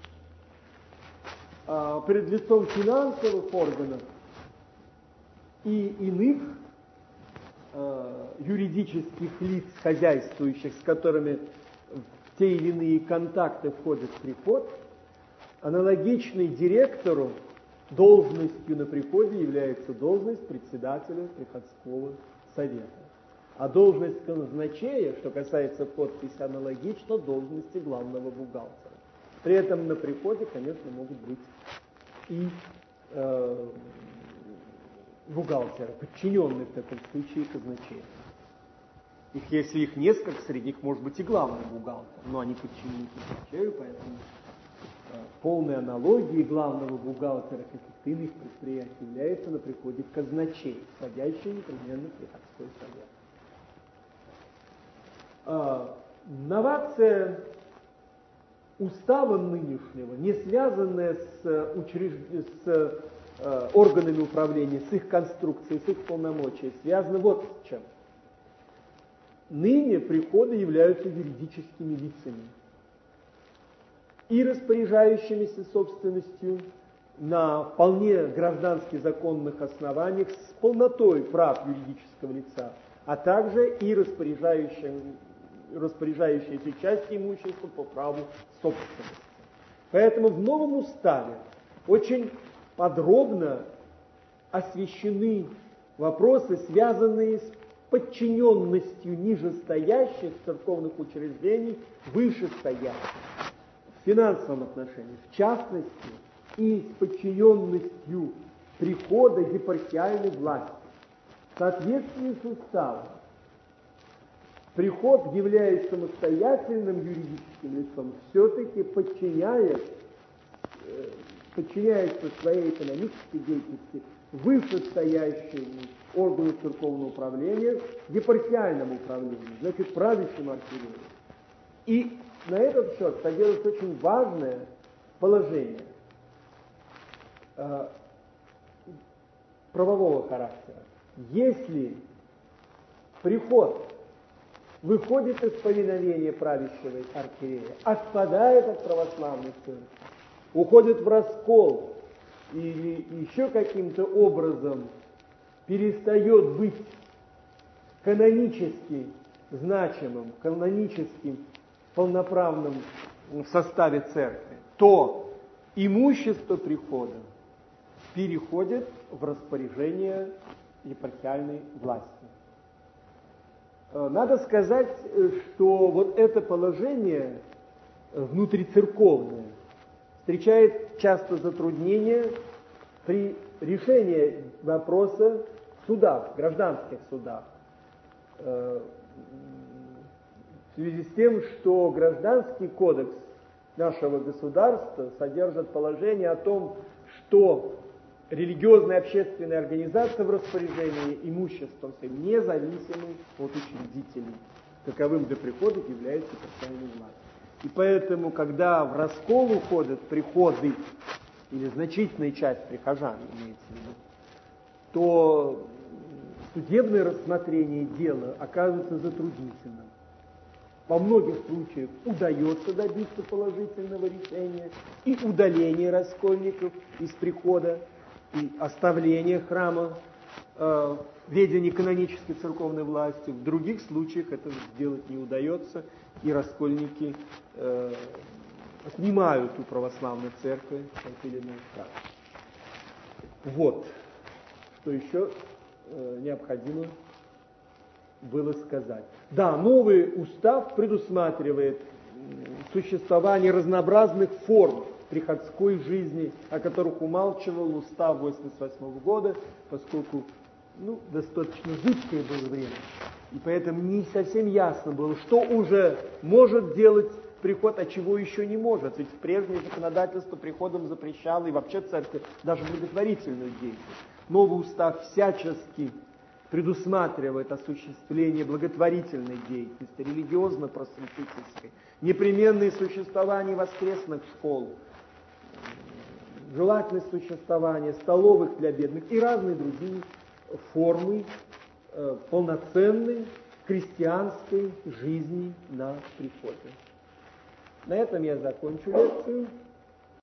перед лицом финансовых органов и иных юридических лиц, хозяйствующих, с которыми в те или иные контакты входит приход, аналогичный директору должностью на приходе является должность председателя приходского совета. А должность казначея, что касается подписи, аналогично должности главного бухгалтера. При этом на приходе, конечно, могут быть и э, бухгалтеры, подчиненные в таком случае казначею. Их, если их несколько, среди них может быть и главный бухгалтер, но они подчинены казначею, поэтому полной аналогии главного бухгалтера каких-то иных предприятий является на приходе казначей, входящий непременно в приходской совет. А, новация устава нынешнего, не связанная с, учреж... с э, органами управления, с их конструкцией, с их полномочиями, связана вот с чем. Ныне приходы являются юридическими лицами и распоряжающимися собственностью на вполне граждански законных основаниях с полнотой прав юридического лица, а также и распоряжающимися распоряжающиеся частью имущества по праву собственности. Поэтому в новом уставе очень подробно освещены вопросы, связанные с подчиненностью нижестоящих церковных учреждений вышестоящих в финансовом отношении, в частности, и с подчиненностью прихода епархиальной власти. В соответствии с уставом приход, являясь самостоятельным юридическим лицом, все-таки подчиняет, подчиняется своей экономической деятельности вышестоящему органу церковного управления, епархиальному управлению, значит, правящему архиерею. И на этот счет содержится очень важное положение э, правового характера. Если приход выходит из повиновения правящего архиерея, отпадает от православной церкви, уходит в раскол или еще каким-то образом перестает быть канонически значимым, каноническим, полноправным в составе церкви, то имущество прихода переходит в распоряжение епархиальной власти. Надо сказать, что вот это положение внутрицерковное встречает часто затруднения при решении вопроса в судах, в гражданских судах. В связи с тем, что Гражданский кодекс нашего государства содержит положение о том, что религиозная общественная организация в распоряжении имуществом своим независимы от учредителей. Таковым для приходов является епархиальная власть. И поэтому, когда в раскол уходят приходы, или значительная часть прихожан, имеется в виду, то судебное рассмотрение дела оказывается затруднительным. Во многих случаях удается добиться положительного решения и удаления раскольников из прихода, и оставление храма э, в ведении канонической церковной власти. В других случаях это сделать не удается, и раскольники э, отнимают у православной церкви тот или иной храм. Вот, что еще э, необходимо было сказать. Да, новый устав предусматривает существование разнообразных форм приходской жизни, о которых умалчивал устав восемьдесят восьмого года, поскольку ну, достаточно жуткое было время. И поэтому не совсем ясно было, что уже может делать приход, а чего еще не может. Ведь прежнее законодательство приходом запрещало и вообще церковь даже благотворительную деятельность. Новый устав всячески предусматривает осуществление благотворительной деятельности, религиозно-просветительской, непременное существование воскресных школ, желательность существования столовых для бедных и разные другие формы э, полноценной христианской жизни на приходе. На этом я закончу лекцию.